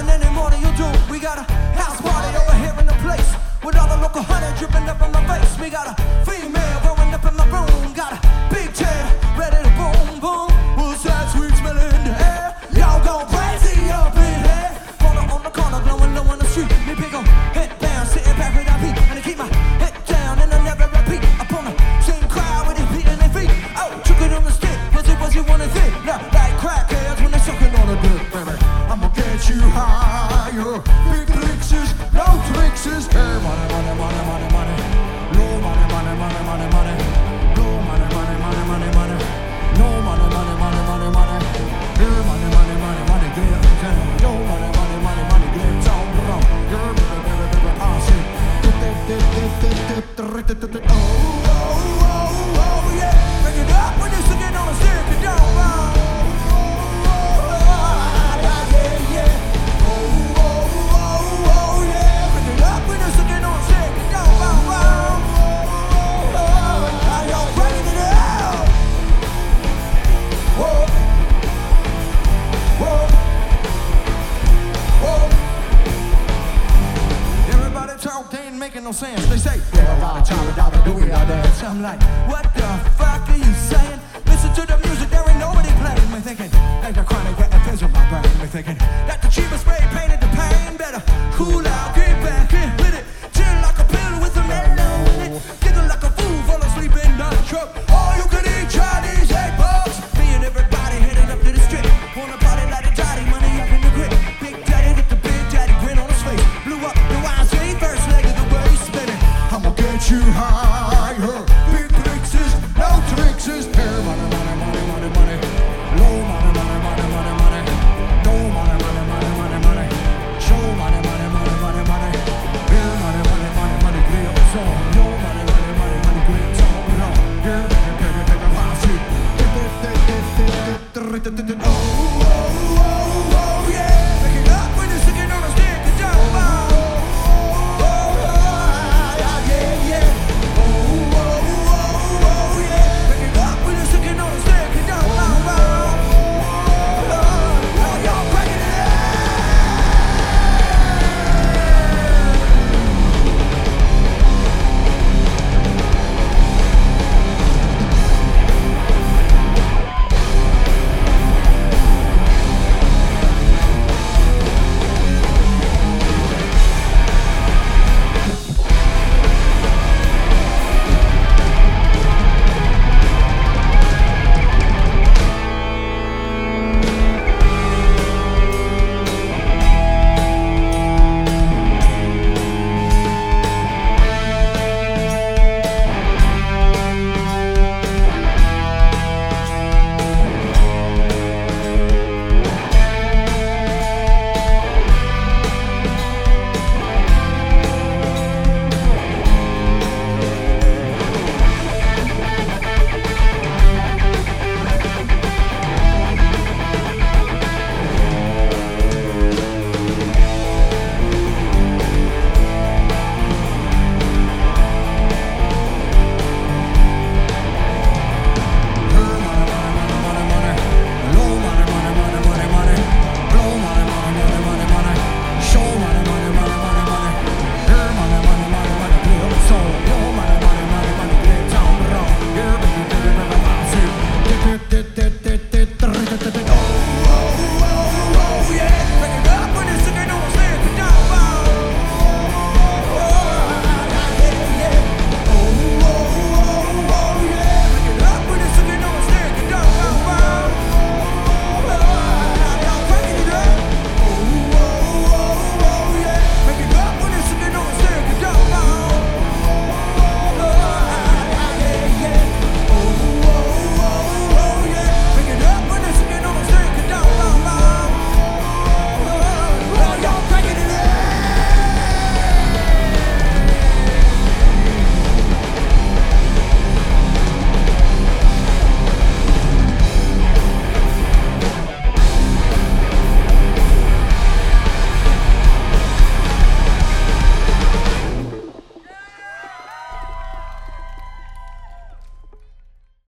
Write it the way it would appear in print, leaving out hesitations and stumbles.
and any more than you do. We got a house party over here in the place with all the local honey dripping up in my face. We got a female growing up in my room, got a big chair ready to boom boom. Who's that sweet smell in the air? Y'all go crazy up in here. On the corner, glowing low on the street. Me pick on head down, sitting back with that beat, and I keep my head down and I never repeat. Up on the same crowd with his feet and their feet. Oh, took it on the stick, was it what you wanna think? Now, like crackheads when they're sucking on a dick, baby. I'ma get you higher. Big fixes, no tricks. Hey, money, money, money, money, money. Low money, money, money, money, money. Low money, money, money, money, money. No money, money, money, money, money. Hey, money, money, money, money, get it. Yo, money, money, money, money, get it. Down, down. You're baby, baby, baby, I see. Oh, oh, oh, oh, yeah. Bring it up when you're sitting on a stick. Get down, down. Making no sense. They say, I'm like, what the fuck are you saying? Listen to the music, there ain't nobody playing. Me thinking, like the chronic getting pins in my brain. Me thinking that the cheapest way